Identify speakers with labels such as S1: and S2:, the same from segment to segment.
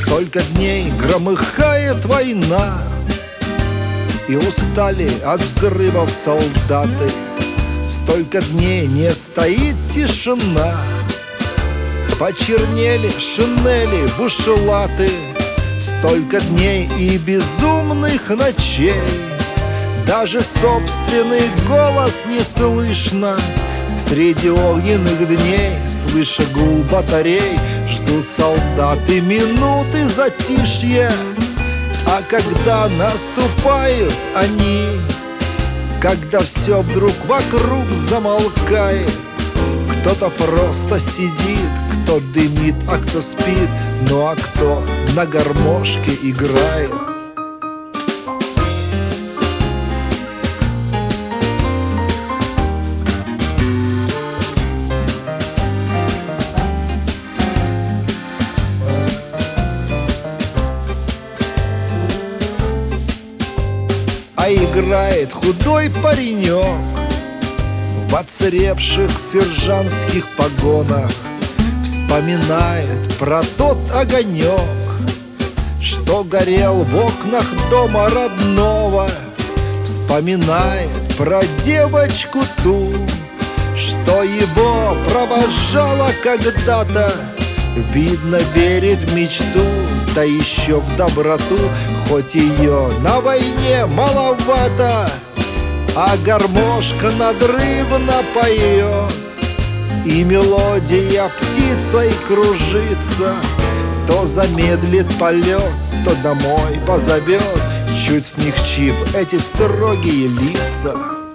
S1: Столько дней громыхает война, и устали от взрывов солдаты. Столько дней не стоит тишина, почернели шинели, бушлаты. Столько дней и безумных ночей, даже собственный голос не слышно. Среди огненных дней, слыша гул батарей, ждут солдаты минуты затишья. А когда наступают они, когда все вдруг вокруг замолкает, кто-то просто сидит, кто дымит, а кто спит, ну а кто на гармошке играет. А играет худой паренек в оцаревших сержантских погонах, вспоминает про тот огонек, что горел в окнах дома родного. Вспоминает про девочку ту, что его провожала когда-то. Видно, верит в мечту, да еще в доброту, хоть ее на войне маловато. А гармошка надрывно поет, и мелодия птицей кружится. То замедлит полет, то домой позовет, чуть смягчив эти строгие лица.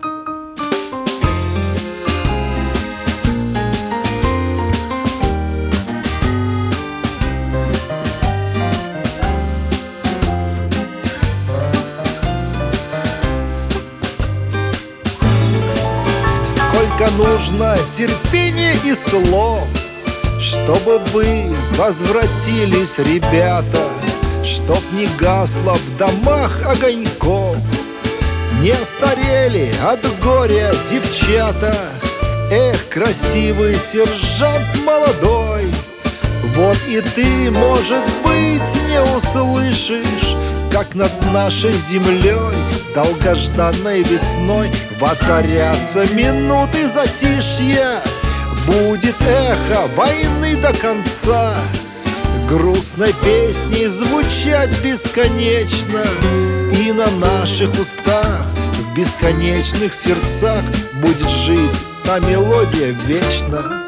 S1: Сколько нужно терпения и слов, чтобы вы возвратились, ребята, чтоб не гасло в домах огоньков, не старели от горя девчата. Эх, красивый сержант молодой, вот и ты, может быть, не услышишь, как над нашей землей долгожданной весной воцарятся минуты затишья. Будет эхо войны до конца, грустной песней звучать бесконечно. И на наших устах, в бесконечных сердцах будет жить та мелодия вечно.